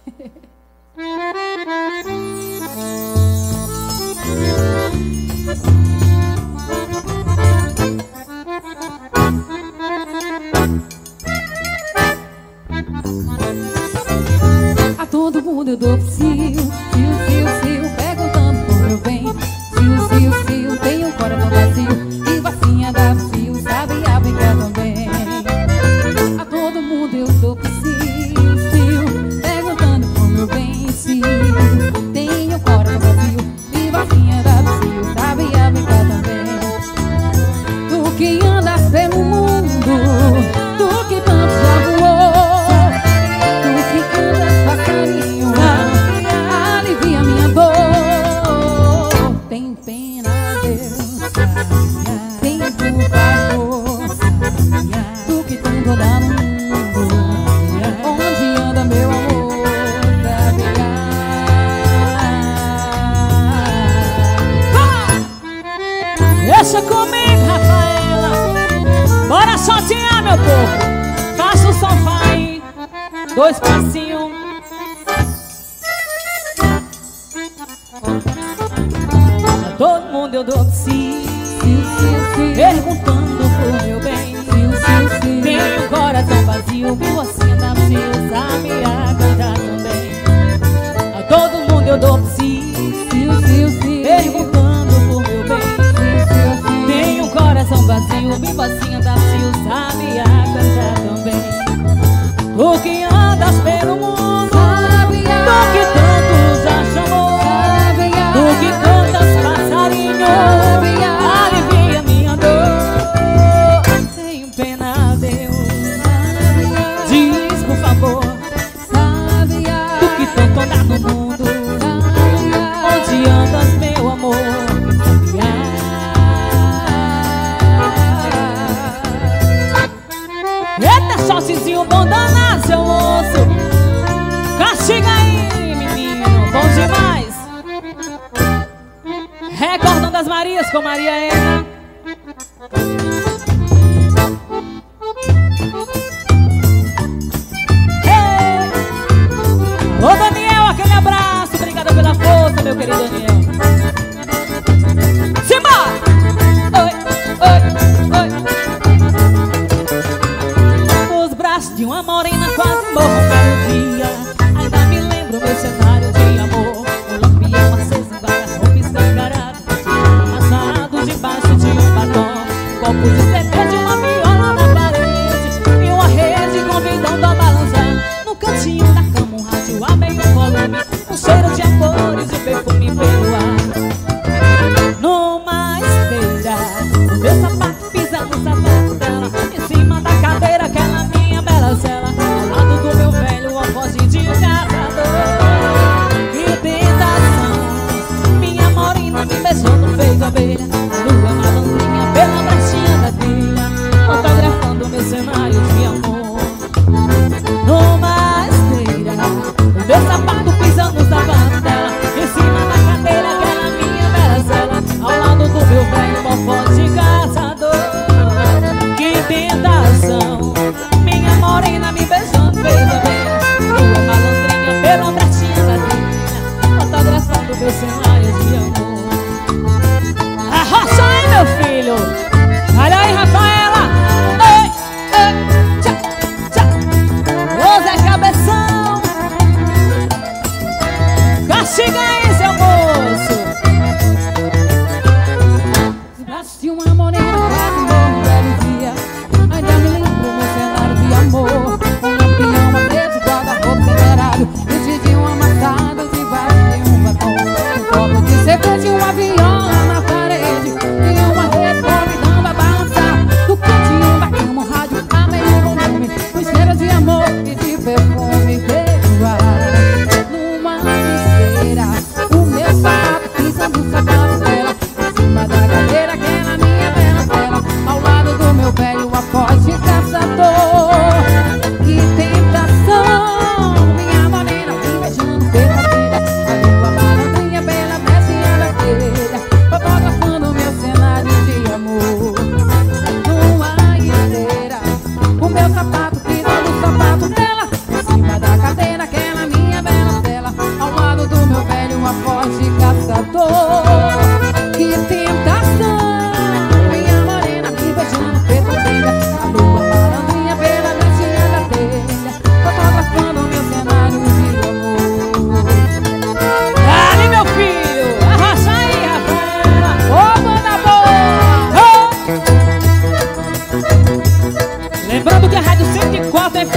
A todo mundo eu dou fio, perguntando por meu bem. Fio, tenho o coração vazio e vacinha dá fio, sabe a brincar também. A todo mundo eu dou fio, perguntando por meu bem. Tenho o coração vazio e vacinha dá fio, sabe a brincar também. Tu que andas pelo mundo, tu que tanto já voou, tu que andas passarinho, alivia minha dor. Tem pena, Deus, tem por favor, tu que tanto anda no mundo, onde anda meu amor, Deixa comigo, Rafaela. Bora sortear, meu povo. Faça o sofá aí, 2 passinhos. A todo mundo eu dou sim, perguntando pro meu bem. Tenho o coração vazio, viu assim da fio, sabe a cantar também. A todo mundo eu dou sim, perguntando pro meu bem. Tenho um coração vazio, vivo assim andar fio, sabe a cantar também. Tu que andas pelo mundo, tu que tanto já chamou, tu que cantas passarinho, alivia minha dor. Tenho pena, Deus, diz por favor, tu que tanto anda no mundo, onde andas meu amor. Eita, shortzinho bom danado, seu moço. Castiga aí, menino, bom demais. Recordão das Marias com Maria Ena. Hey! Ô Daniel, aquele abraço. Obrigada pela força, meu querido Daniel. Simbora! De uma morena quase morro cada dia. Ainda me lembro meu cenário de amor. Um lampião aceso em guarda-roupa escancarado, amassado debaixo de um batom, copo de CD de uma viola na parede e uma rede convidando a balançar. No cantinho da cama um rádio a meio volume, um cheiro de amores e perfume pelo ar. Numa esteira, o meu sapato pisa no sapato dela, em cima da cadeira aquela minha bela cela, ao lado do meu velho alfoge de caçador. Que tentação, minha morena me beijando feito abelha, lua malandrinha pela brechinha da telha, fotografando meu cenário de amor. Numa esteira, o meu sapato pisa no sapato dela, em cima da cadeira tem